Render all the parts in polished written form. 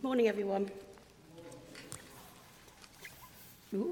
Morning, everyone. Ooh.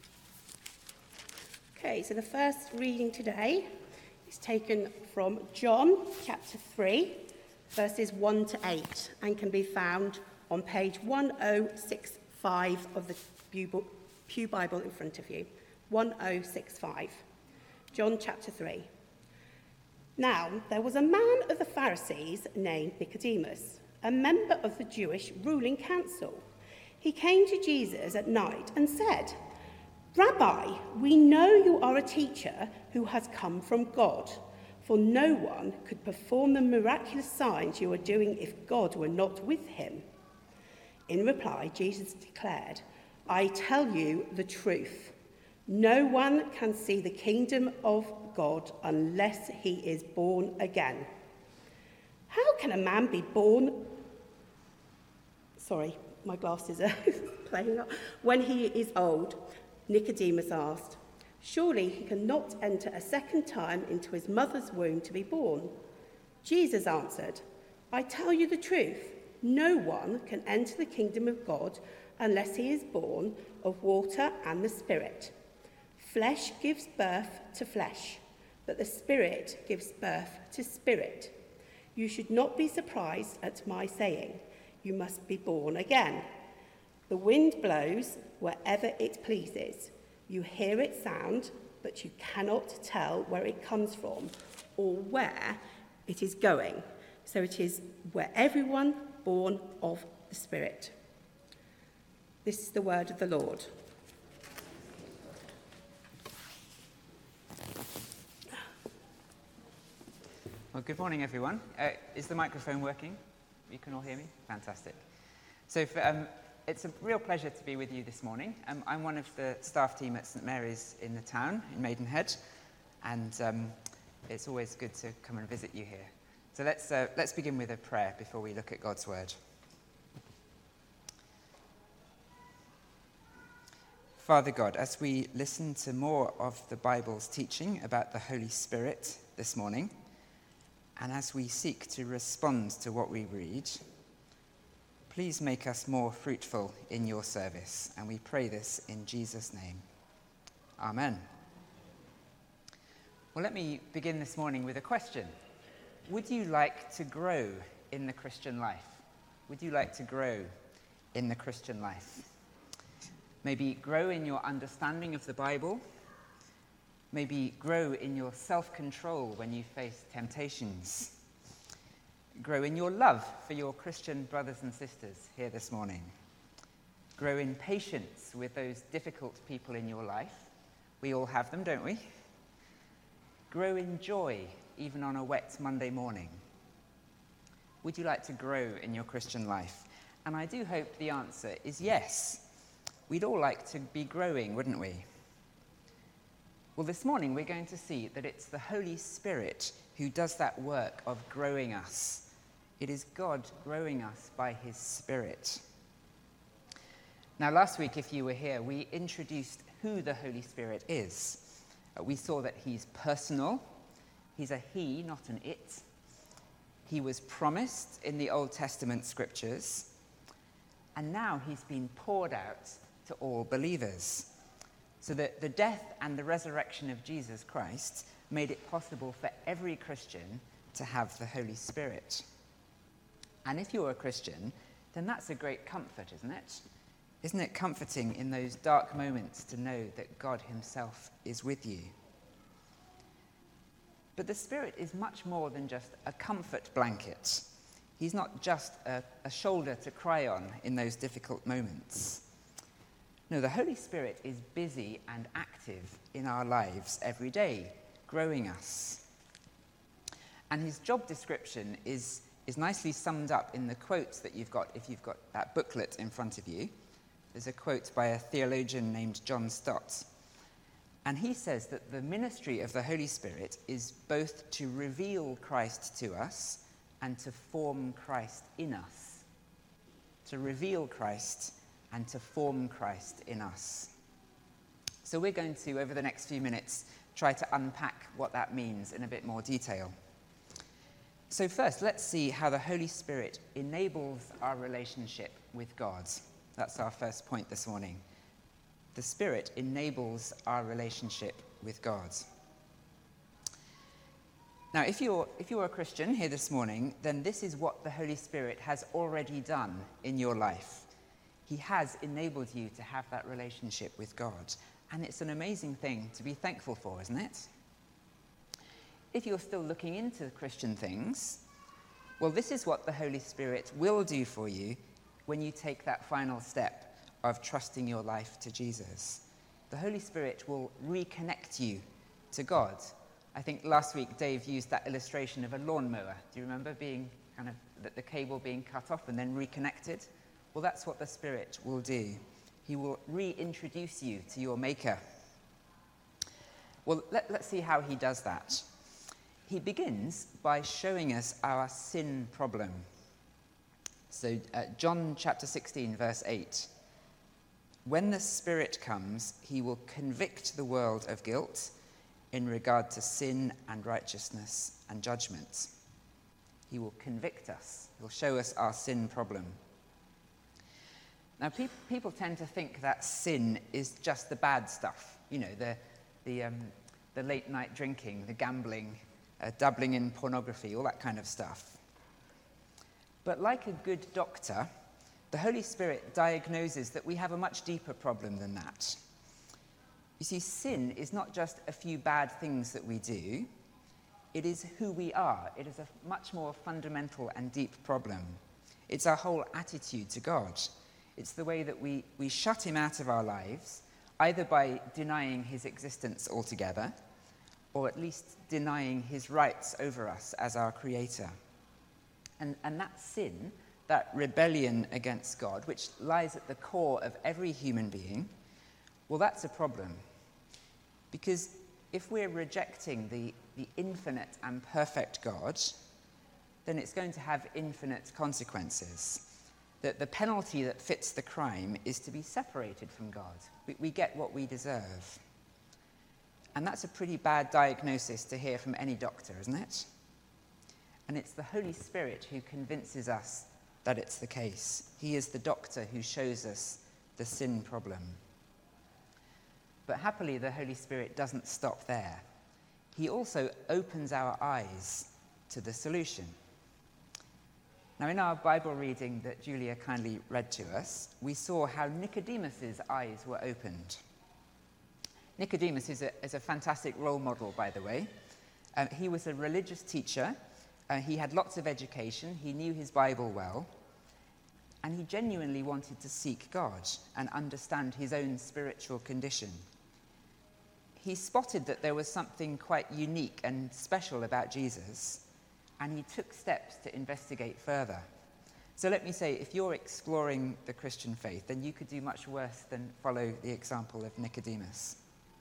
Okay, so the first reading today is taken from John chapter 3, verses 1 to 8, and can be found on page 1065 of the Pew Bible in front of you. 1065. John chapter 3. Now, there was a man of the Pharisees named Nicodemus, a member of the Jewish ruling council. He came to Jesus at night and said, "Rabbi, we know you are a teacher who has come from God, for no one could perform the miraculous signs you are doing if God were not with him." In reply, Jesus declared, "I tell you the truth. No one can see the kingdom of God unless he is born again. How can a man be born? Sorry, my glasses are playing up. When he is old?" Nicodemus asked. "Surely he cannot enter a second time into his mother's womb to be born." Jesus answered, "I tell you the truth. No one can enter the kingdom of God unless he is born of water and the Spirit. Flesh gives birth to flesh, but the Spirit gives birth to spirit. You should not be surprised at my saying, 'You must be born again.' The wind blows wherever it pleases. You hear its sound, but you cannot tell where it comes from or where it is going. So it is where everyone born of the Spirit." This is the word of the Lord. Well, good morning, everyone. Is the microphone working? You can all hear me? Fantastic. So it's a real pleasure to be with you this morning. I'm one of the staff team at St Mary's in the town, in Maidenhead, and it's always good to come and visit you here. So let's begin with a prayer before we look at God's word. Father God, as we listen to more of the Bible's teaching about the Holy Spirit this morning, and as we seek to respond to what we read, please make us more fruitful in your service. And we pray this in Jesus' name. Amen. Well, let me begin this morning with a question. Would you like to grow in the Christian life? Would you like to grow in the Christian life? Maybe grow in your understanding of the Bible. Maybe grow in your self-control when you face temptations. Grow in your love for your Christian brothers and sisters here this morning. Grow in patience with those difficult people in your life. We all have them, don't we? Grow in joy, even on a wet Monday morning. Would you like to grow in your Christian life? And I do hope the answer is yes. We'd all like to be growing, wouldn't we? Well, this morning we're going to see that it's the Holy Spirit who does that work of growing us. It is God growing us by his Spirit. Now, last week, if you were here, we introduced who the Holy Spirit is. We saw that he's personal. He's a he, not an it. He was promised in the Old Testament scriptures, and now he's been poured out to all believers. So that the death and the resurrection of Jesus Christ made it possible for every Christian to have the Holy Spirit. And if you're a Christian, then that's a great comfort, isn't it? Isn't it comforting in those dark moments to know that God himself is with you? But the Spirit is much more than just a comfort blanket. He's not just a shoulder to cry on in those difficult moments. No, the Holy Spirit is busy and active in our lives every day, growing us. And his job description is nicely summed up in the quotes that you've got, if you've got that booklet in front of you. There's a quote by a theologian named John Stott. And he says that the ministry of the Holy Spirit is both to reveal Christ to us and to form Christ in us. To reveal Christ and to form Christ in us. So we're going to, over the next few minutes, try to unpack what that means in a bit more detail. So first, let's see how the Holy Spirit enables our relationship with God. That's our first point this morning. The Spirit enables our relationship with God. Now, if you're a Christian here this morning, then this is what the Holy Spirit has already done in your life. He has enabled you to have that relationship with God. And it's an amazing thing to be thankful for, isn't it? If you're still looking into Christian things, well, this is what the Holy Spirit will do for you when you take that final step of trusting your life to Jesus. The Holy Spirit will reconnect you to God. I think last week Dave used that illustration of a lawnmower. Do you remember being the cable being cut off and then reconnected? Well, that's what the Spirit will do. He will reintroduce you to your Maker. Well, let's see how he does that. He begins by showing us our sin problem. So John chapter 16, verse 8. When the Spirit comes, he will convict the world of guilt in regard to sin and righteousness and judgment. He will convict us. He'll show us our sin problem. Now, people tend to think that sin is just the bad stuff. You know, the late-night drinking, the gambling, dabbling in pornography, all that kind of stuff. But like a good doctor, the Holy Spirit diagnoses that we have a much deeper problem than that. You see, sin is not just a few bad things that we do. It is who we are. It is a much more fundamental and deep problem. It's our whole attitude to God. It's the way that we shut him out of our lives, either by denying his existence altogether, or at least denying his rights over us as our creator. And that sin, that rebellion against God, which lies at the core of every human being, well, that's a problem. Because if we're rejecting the infinite and perfect God, then it's going to have infinite consequences. That the penalty that fits the crime is to be separated from God. We get what we deserve. And that's a pretty bad diagnosis to hear from any doctor, isn't it? And it's the Holy Spirit who convinces us that it's the case. He is the doctor who shows us the sin problem. But happily, the Holy Spirit doesn't stop there. He also opens our eyes to the solution. Now, in our Bible reading that Julia kindly read to us, we saw how Nicodemus's eyes were opened. Nicodemus is a fantastic role model, by the way. He was a religious teacher. He had lots of education. He knew his Bible well. And he genuinely wanted to seek God and understand his own spiritual condition. He spotted that there was something quite unique and special about Jesus, and he took steps to investigate further. So let me say, if you're exploring the Christian faith, then you could do much worse than follow the example of Nicodemus.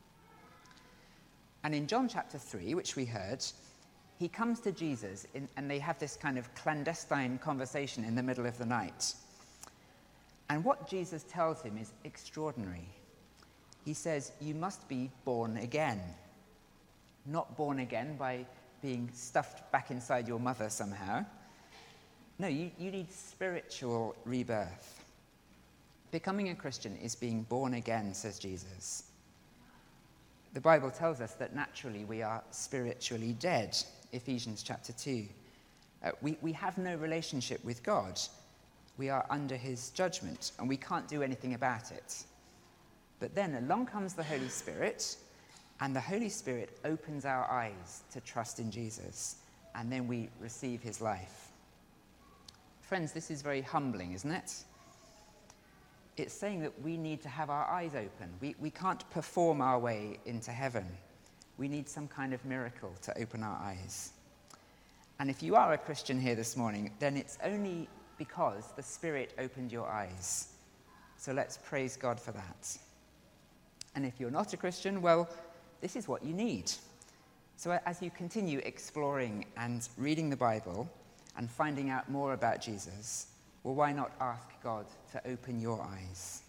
And in John chapter 3, which we heard, he comes to Jesus, and they have this kind of clandestine conversation in the middle of the night. And what Jesus tells him is extraordinary. He says, you must be born again. Not born again by being stuffed back inside your mother somehow. No, you need spiritual rebirth. Becoming a Christian is being born again, says Jesus. The Bible tells us that naturally we are spiritually dead, Ephesians chapter 2. We have no relationship with God. We are under his judgment, and we can't do anything about it. But then along comes the Holy Spirit, and the Holy Spirit opens our eyes to trust in Jesus, and then we receive his life. Friends, this is very humbling, isn't it? It's saying that we need to have our eyes open. We can't perform our way into heaven. We need some kind of miracle to open our eyes. And if you are a Christian here this morning, then it's only because the Spirit opened your eyes. So let's praise God for that. And if you're not a Christian, well, this is what you need. So as you continue exploring and reading the Bible and finding out more about Jesus, well, why not ask God to open your eyes?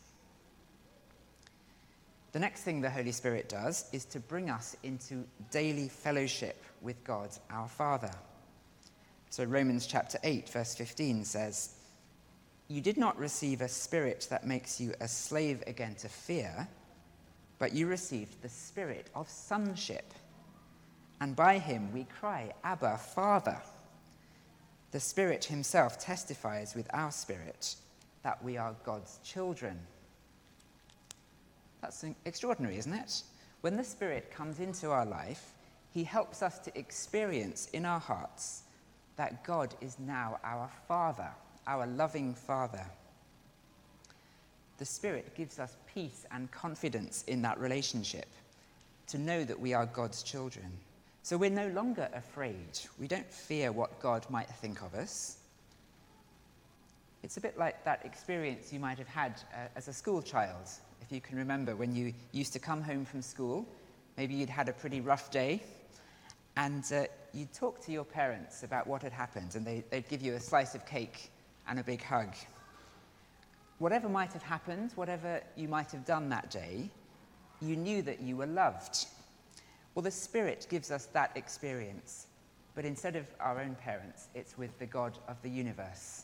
The next thing the Holy Spirit does is to bring us into daily fellowship with God, our Father. So Romans chapter 8, verse 15 says, "You did not receive a spirit that makes you a slave again to fear, but you received the spirit of sonship. And by him we cry, 'Abba, Father.' The Spirit himself testifies with our spirit that we are God's children." That's extraordinary, isn't it? When the Spirit comes into our life, he helps us to experience in our hearts that God is now our Father, our loving Father. The Spirit gives us peace and confidence in that relationship, to know that we are God's children. So we're no longer afraid. We don't fear what God might think of us. It's a bit like that experience you might have had as a school child, if you can remember, when you used to come home from school. Maybe you'd had a pretty rough day, and you'd talk to your parents about what had happened, and they'd give you a slice of cake and a big hug. Whatever might have happened, whatever you might have done that day, you knew that you were loved. Well, the Spirit gives us that experience, but instead of our own parents, it's with the God of the universe.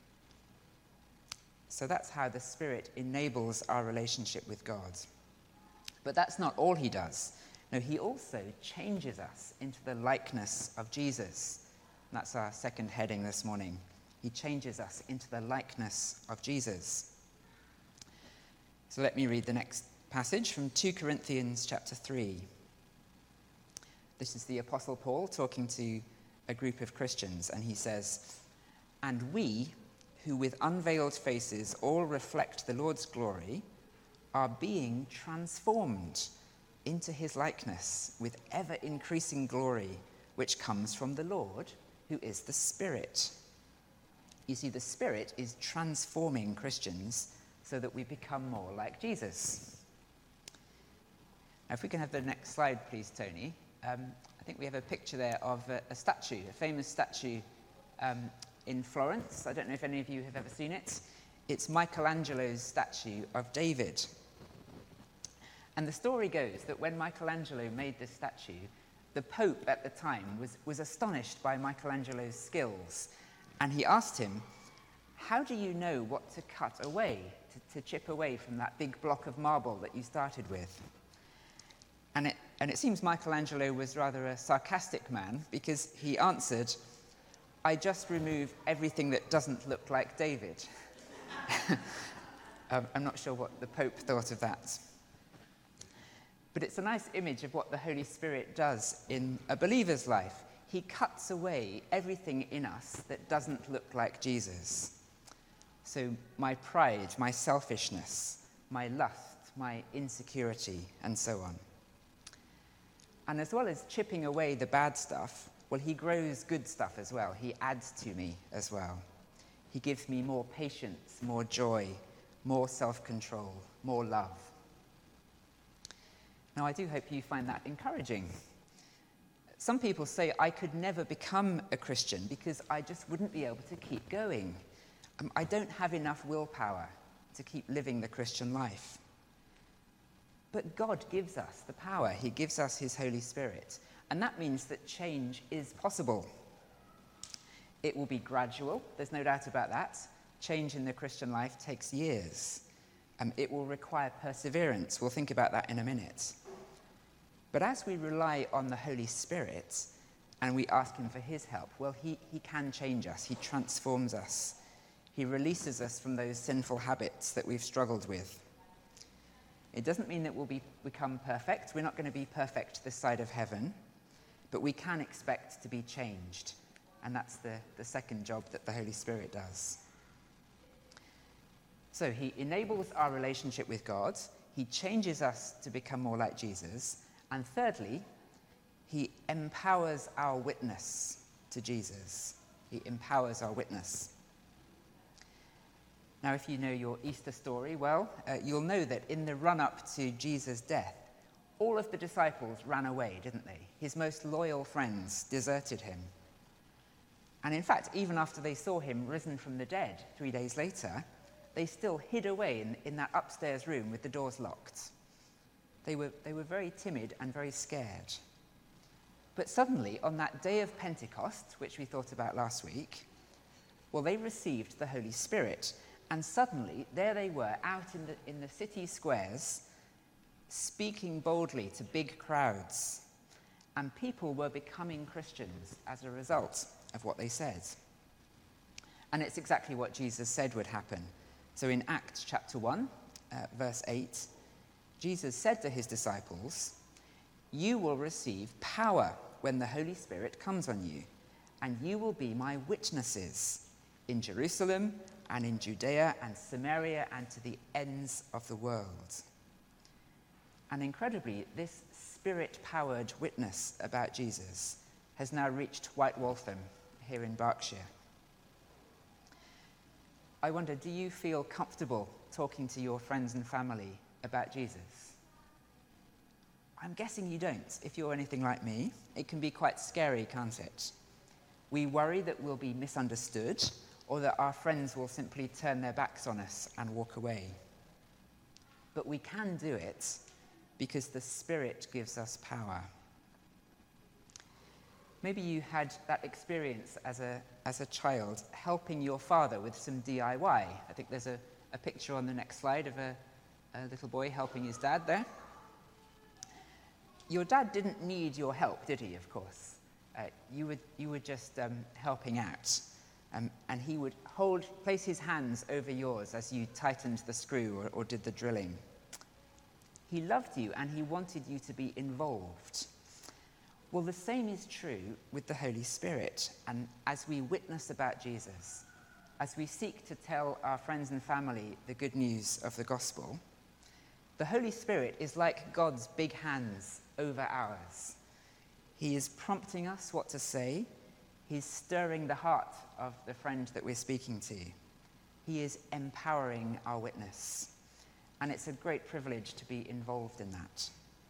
So that's how the Spirit enables our relationship with God. But that's not all he does. No, he also changes us into the likeness of Jesus. And that's our second heading this morning. He changes us into the likeness of Jesus. So let me read the next passage from 2 Corinthians chapter 3. This is the Apostle Paul talking to a group of Christians, and he says, "And we, who with unveiled faces all reflect the Lord's glory, are being transformed into his likeness with ever-increasing glory, which comes from the Lord, who is the Spirit." You see, the Spirit is transforming Christians so that we become more like Jesus. Now, if we can have the next slide, please, Tony. I think we have a picture there of a statue, a famous statue in Florence. I don't know if any of you have ever seen it. It's Michelangelo's statue of David. And the story goes that when Michelangelo made this statue, the Pope at the time was astonished by Michelangelo's skills. And he asked him, "How do you know what to cut away, to chip away from that big block of marble that you started with?" And it seems Michelangelo was rather a sarcastic man, because he answered, "I just remove everything that doesn't look like David." I'm not sure what the Pope thought of that. But it's a nice image of what the Holy Spirit does in a believer's life. He cuts away everything in us that doesn't look like Jesus. So my pride, my selfishness, my lust, my insecurity, and so on. And as well as chipping away the bad stuff, well, he grows good stuff as well. He adds to me as well. He gives me more patience, more joy, more self-control, more love. Now, I do hope you find that encouraging. Some people say I could never become a Christian because I just wouldn't be able to keep going. I don't have enough willpower to keep living the Christian life. But God gives us the power. He gives us his Holy Spirit. And that means that change is possible. It will be gradual, there's no doubt about that. Change in the Christian life takes years. It will require perseverance. We'll think about that in a minute. But as we rely on the Holy Spirit and we ask him for his help, well, he can change us. He transforms us. He releases us from those sinful habits that we've struggled with. It doesn't mean that we'll become perfect. We're not going to be perfect this side of heaven, but we can expect to be changed. And that's the second job that the Holy Spirit does. So he enables our relationship with God. He changes us to become more like Jesus. And thirdly, he empowers our witness to Jesus. He empowers our witness. Now, if you know your Easter story well, you'll know that in the run-up to Jesus' death, all of the disciples ran away, didn't they? His most loyal friends deserted him. And in fact, even after they saw him risen from the dead 3 days later, they still hid away in that upstairs room with the doors locked. They were very timid and very scared. But suddenly, on that day of Pentecost, which we thought about last week, well, they received the Holy Spirit. And suddenly, there they were, out in the city squares, speaking boldly to big crowds. And people were becoming Christians as a result of what they said. And it's exactly what Jesus said would happen. So in Acts chapter 1, verse 8, Jesus said to his disciples, "You will receive power when the Holy Spirit comes on you, and you will be my witnesses in Jerusalem and in Judea and Samaria and to the ends of the world." And incredibly, this Spirit-powered witness about Jesus has now reached White Waltham here in Berkshire. I wonder, do you feel comfortable talking to your friends and family about Jesus? I'm guessing you don't. If you're anything like me, it can be quite scary, can't it? We worry that we'll be misunderstood or that our friends will simply turn their backs on us and walk away. But we can do it because the Spirit gives us power. Maybe you had that experience as a child helping your father with some DIY. I think there's a picture on the next slide of a little boy helping his dad there. Your dad didn't need your help, did he, of course? You were just helping out. And he would place his hands over yours as you tightened the screw or did the drilling. He loved you and he wanted you to be involved. Well, the same is true with the Holy Spirit. And as we witness about Jesus, as we seek to tell our friends and family the good news of the gospel, the Holy Spirit is like God's big hands over ours. He is prompting us what to say. He's stirring the heart of the friend that we're speaking to. He is empowering our witness. And it's a great privilege to be involved in that.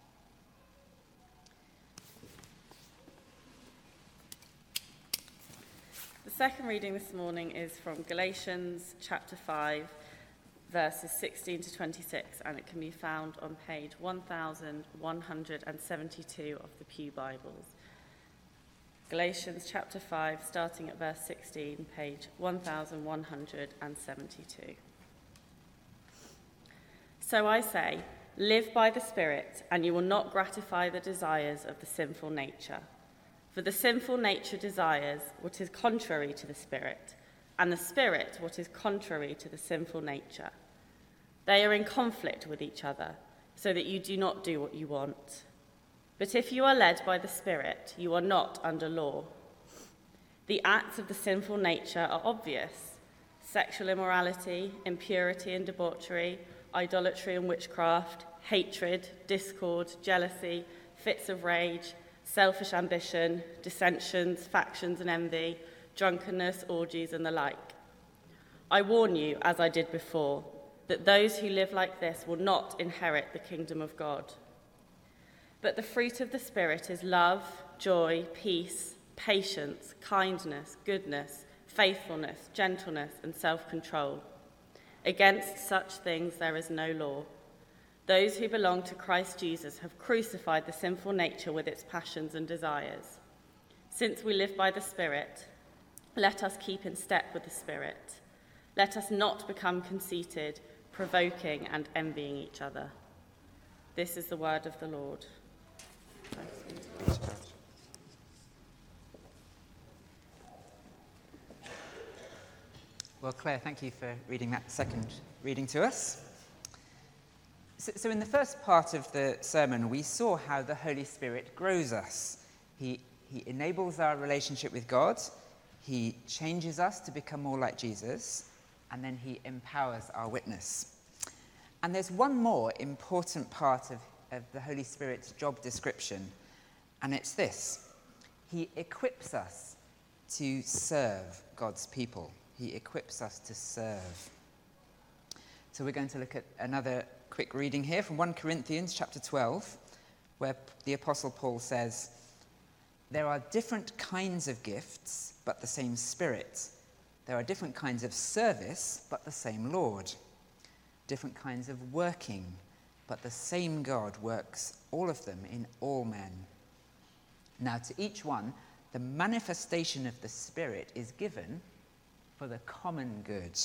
The second reading this morning is from Galatians chapter 5, verses 16 to 26, and it can be found on page 1172 of the Pew Bibles. Galatians chapter 5, starting at verse 16, page 1172. So I say, live by the Spirit, and you will not gratify the desires of the sinful nature. For the sinful nature desires what is contrary to the Spirit, and the Spirit what is contrary to the sinful nature. They are in conflict with each other, so that you do not do what you want. But if you are led by the Spirit, you are not under law. The acts of the sinful nature are obvious: sexual immorality, impurity and debauchery, idolatry and witchcraft, hatred, discord, jealousy, fits of rage, selfish ambition, dissensions, factions and envy, drunkenness, orgies and the like. I warn you, as I did before, that those who live like this will not inherit the kingdom of God. But the fruit of the Spirit is love, joy, peace, patience, kindness, goodness, faithfulness, gentleness and self-control. Against such things there is no law. Those who belong to Christ Jesus have crucified the sinful nature with its passions and desires. Since we live by the Spirit, let us keep in step with the Spirit. Let us not become conceited, provoking and envying each other. This is the word of the Lord. Well, Claire, thank you for reading that second reading to us. So in the first part of the sermon, we saw how the Holy Spirit grows us. He enables our relationship with God, he changes us to become more like Jesus, and then he empowers our witness. And there's one more important part of the Holy Spirit's job description, and it's this: he equips us to serve God's people. He equips us to serve. So we're going to look at another quick reading here from 1 Corinthians chapter 12, where the Apostle Paul says, "There are different kinds of gifts, but the same Spirit. There are different kinds of service, but the same Lord. Different kinds of working, but the same God works all of them in all men. Now, to each one, the manifestation of the Spirit is given for the common good.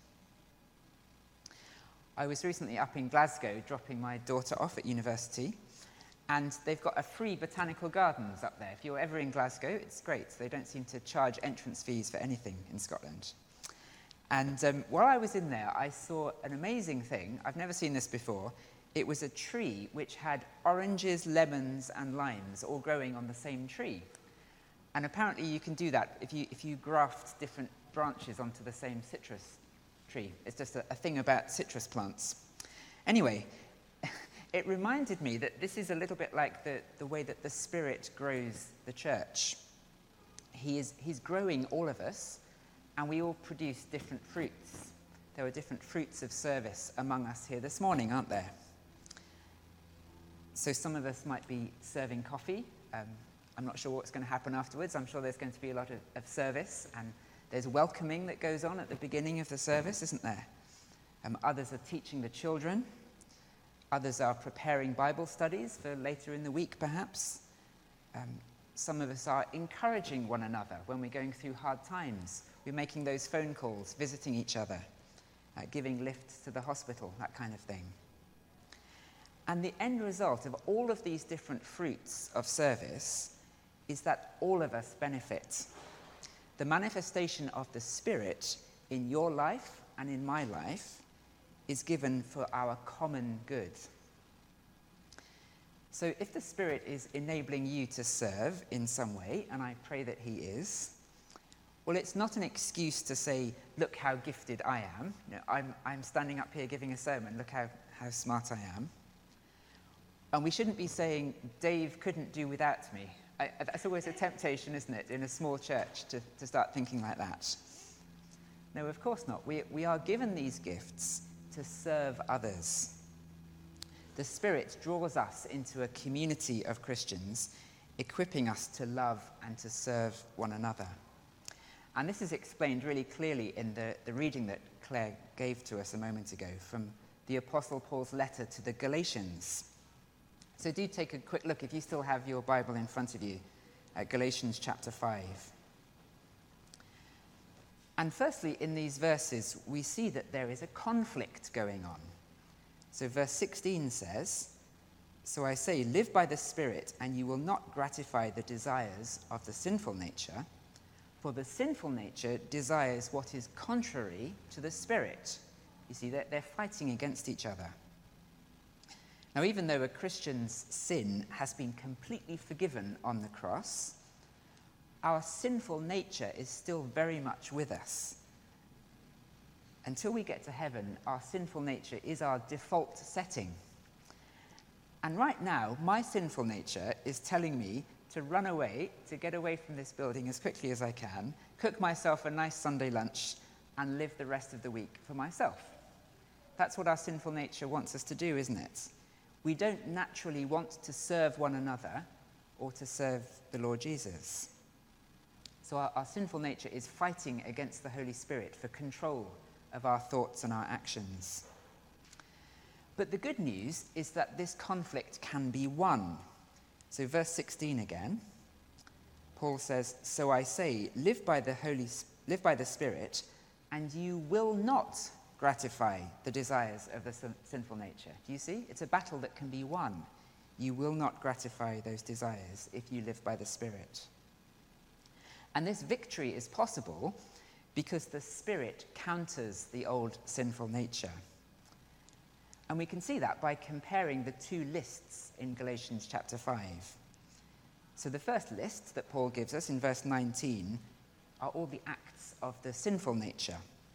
I was recently up in Glasgow dropping my daughter off at university, and they've got a free botanical gardens up there. If you're ever in Glasgow, it's great. They don't seem to charge entrance fees for anything in Scotland. And while I was in there, I saw an amazing thing. I've never seen this before. It was a tree which had oranges, lemons, and limes all growing on the same tree. And apparently you can do that if you graft different branches onto the same citrus tree. It's just a thing about citrus plants. Anyway, it reminded me that this is a little bit like the way that the Spirit grows the church. He's growing all of us, and we all produce different fruits. There are different fruits of service among us here this morning, aren't there? So some of us might be serving coffee. I'm not sure what's going to happen afterwards. I'm sure there's going to be a lot of service, and there's welcoming that goes on at the beginning of the service, isn't there? Others are teaching the children. Others are preparing Bible studies for later in the week, perhaps. Some of us are encouraging one another when we're going through hard times. We're making those phone calls, visiting each other, giving lifts to the hospital, that kind of thing. And the end result of all of these different fruits of service is that all of us benefit. The manifestation of the Spirit in your life and in my life is given for our common good. So if the Spirit is enabling you to serve in some way, and I pray that he is, well, it's not an excuse to say, look how gifted I am. You know, I'm standing up here giving a sermon, look how smart I am. And we shouldn't be saying, Dave couldn't do without me. That's always a temptation, isn't it, in a small church to start thinking like that. No, of course not. We are given these gifts to serve others. The Spirit draws us into a community of Christians, equipping us to love and to serve one another. And this is explained really clearly in the reading that Claire gave to us a moment ago from the Apostle Paul's letter to the Galatians. So do take a quick look, if you still have your Bible in front of you, at Galatians chapter 5. And firstly, in these verses, we see that there is a conflict going on. So verse 16 says, "So I say, live by the Spirit, and you will not gratify the desires of the sinful nature, for the sinful nature desires what is contrary to the Spirit." You see, they're fighting against each other. Now, even though a Christian's sin has been completely forgiven on the cross, our sinful nature is still very much with us. Until we get to heaven, our sinful nature is our default setting. And right now, my sinful nature is telling me to run away, to get away from this building as quickly as I can, cook myself a nice Sunday lunch, and live the rest of the week for myself. That's what our sinful nature wants us to do, isn't it? We don't naturally want to serve one another or to serve the Lord Jesus. So our sinful nature is fighting against the Holy Spirit for control of our thoughts and our actions. But the good news is that this conflict can be won. So verse 16 again, Paul says, "So I say, live by the Spirit, and you will not gratify the desires of the sinful nature." Do you see? It's a battle that can be won. You will not gratify those desires if you live by the Spirit. And this victory is possible because the Spirit counters the old sinful nature. And we can see that by comparing the two lists in Galatians chapter 5. So the first list that Paul gives us in verse 19 are all the acts of the sinful nature.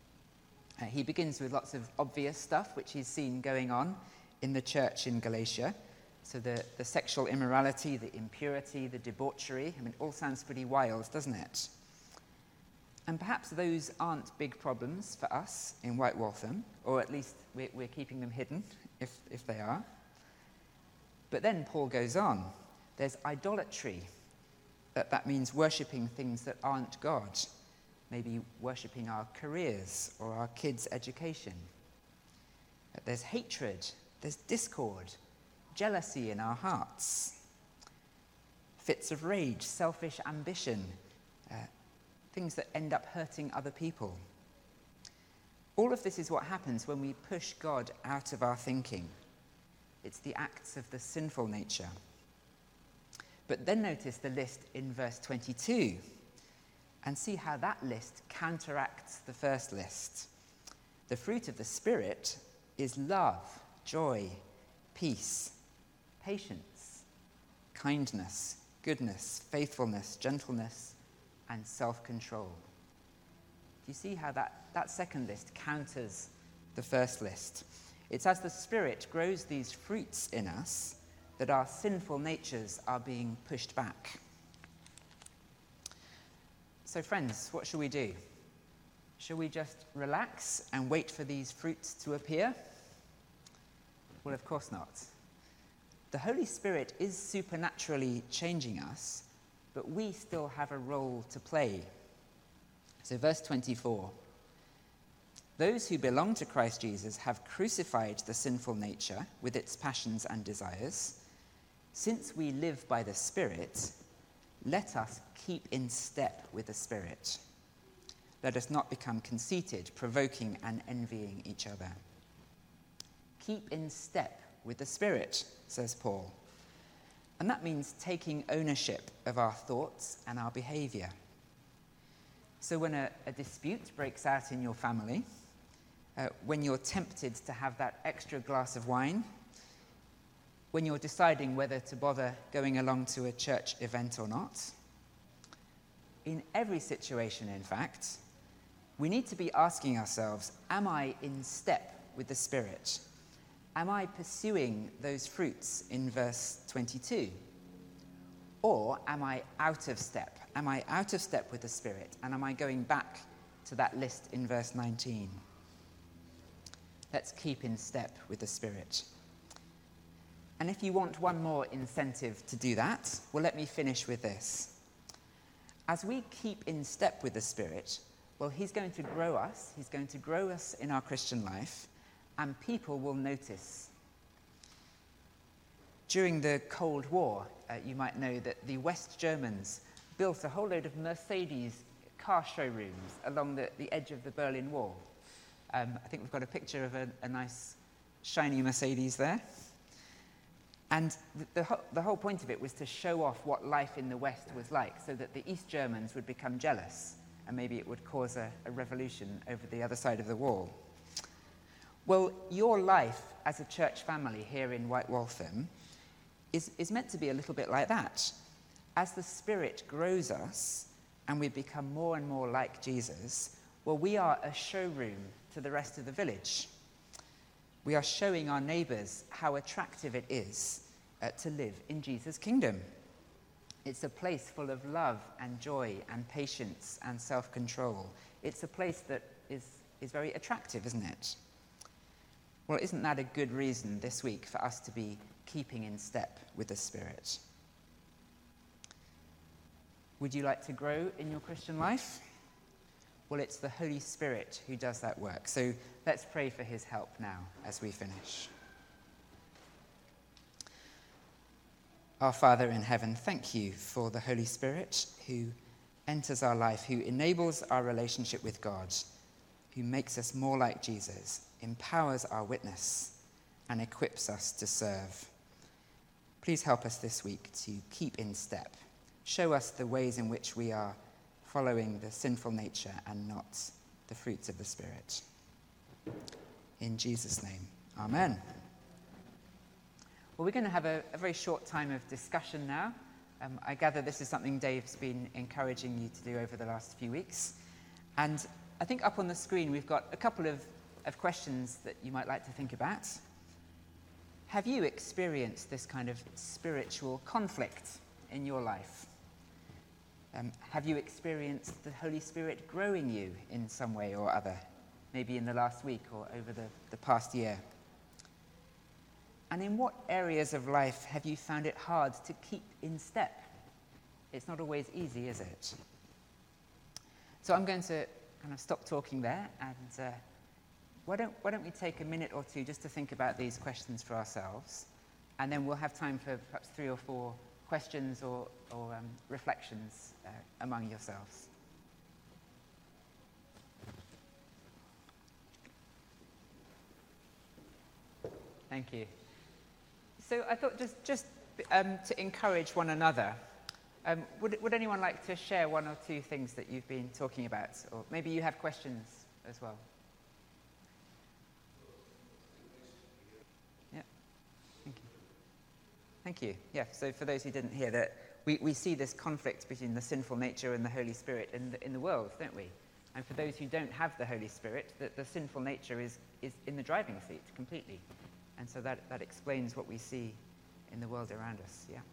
He begins with lots of obvious stuff which he's seen going on in the church in Galatia. So the sexual immorality, the impurity, the debauchery, I mean, it all sounds pretty wild, doesn't it? And perhaps those aren't big problems for us in White Waltham, or at least we're keeping them hidden, if they are. But then Paul goes on. There's idolatry. That means worshipping things that aren't God. Maybe worshipping our careers or our kids' education. There's hatred, there's discord, jealousy in our hearts. fits of rage, selfish ambition, things that end up hurting other people. All of this is what happens when we push God out of our thinking. It's the acts of the sinful nature. But then notice the list in verse 22 and see how that list counteracts the first list. The fruit of the Spirit is love, joy, peace, patience, kindness, goodness, faithfulness, gentleness, and self-control. Do you see how that second list counters the first list? It's as the Spirit grows these fruits in us that our sinful natures are being pushed back. So friends, what shall we do? Shall we just relax and wait for these fruits to appear? Well, of course not. The Holy Spirit is supernaturally changing us, but we still have a role to play. So verse 24, those who belong to Christ Jesus have crucified the sinful nature with its passions and desires. Since we live by the Spirit, let us keep in step with the Spirit. Let us not become conceited, provoking and envying each other. Keep in step with the Spirit, says Paul. And that means taking ownership of our thoughts and our behavior. So when a dispute breaks out in your family, when you're tempted to have that extra glass of wine, when you're deciding whether to bother going along to a church event or not, in every situation, in fact, we need to be asking ourselves, am I in step with the Spirit? Am I pursuing those fruits in verse 22? Or am I out of step? Am I out of step with the Spirit? And am I going back to that list in verse 19? Let's keep in step with the Spirit. And if you want one more incentive to do that, well, let me finish with this. As we keep in step with the Spirit, well, he's going to grow us. He's going to grow us in our Christian life, and people will notice. During the Cold War, you might know that the West Germans built a whole load of Mercedes car showrooms along the edge of the Berlin Wall. I think we've got a picture of a nice shiny Mercedes there. And the whole point of it was to show off what life in the West was like, so that the East Germans would become jealous, and maybe it would cause a revolution over the other side of the wall. Well, your life as a church family here in White Waltham is meant to be a little bit like that. As the Spirit grows us and we become more and more like Jesus, well, we are a showroom to the rest of the village. We are showing our neighbours how attractive it is to live in Jesus' kingdom. It's a place full of love and joy and patience and self-control. It's a place that is very attractive, isn't it? Well, isn't that a good reason this week for us to be keeping in step with the Spirit? Would you like to grow in your Christian life? Well, it's the Holy Spirit who does that work. So let's pray for his help now as we finish. Our Father in heaven, thank you for the Holy Spirit who enters our life, who enables our relationship with God, who makes us more like Jesus, empowers our witness, and equips us to serve. Please help us this week to keep in step. Show us the ways in which we are following the sinful nature and not the fruits of the Spirit. In Jesus' name, amen. Well, we're going to have a very short time of discussion now. I gather this is something Dave's been encouraging you to do over the last few weeks. And I think up on the screen we've got a couple of questions that you might like to think about. Have you experienced this kind of spiritual conflict in your life? Have you experienced the Holy Spirit growing you in some way or other, maybe in the last week or over the past year? And in what areas of life have you found it hard to keep in step? It's not always easy, is it? So I'm going to kind of stop talking there, and why don't we take a minute or two just to think about these questions for ourselves, and then we'll have time for perhaps 3 or 4 questions or reflections among yourselves. Thank you. So I thought just to encourage one another, would anyone like to share one or two things that you've been talking about? Or maybe you have questions as well. Yeah. Thank you. Thank you. Yeah, so for those who didn't hear that, we see this conflict between the sinful nature and the Holy Spirit in the world, don't we? And for those who don't have the Holy Spirit, the sinful nature is in the driving seat completely. And so that explains what we see in the world around us, yeah.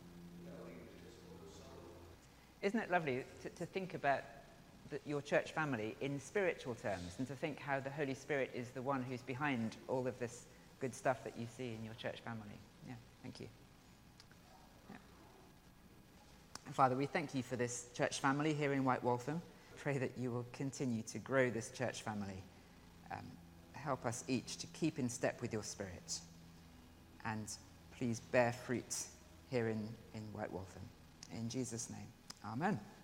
Isn't it lovely to think about your church family in spiritual terms, and to think how the Holy Spirit is the one who's behind all of this good stuff that you see in your church family? Yeah, thank you. Yeah. Father, we thank you for this church family here in White Waltham. Pray that you will continue to grow this church family. Help us each to keep in step with your Spirit. And please bear fruit here in White Waltham. In Jesus' name, amen.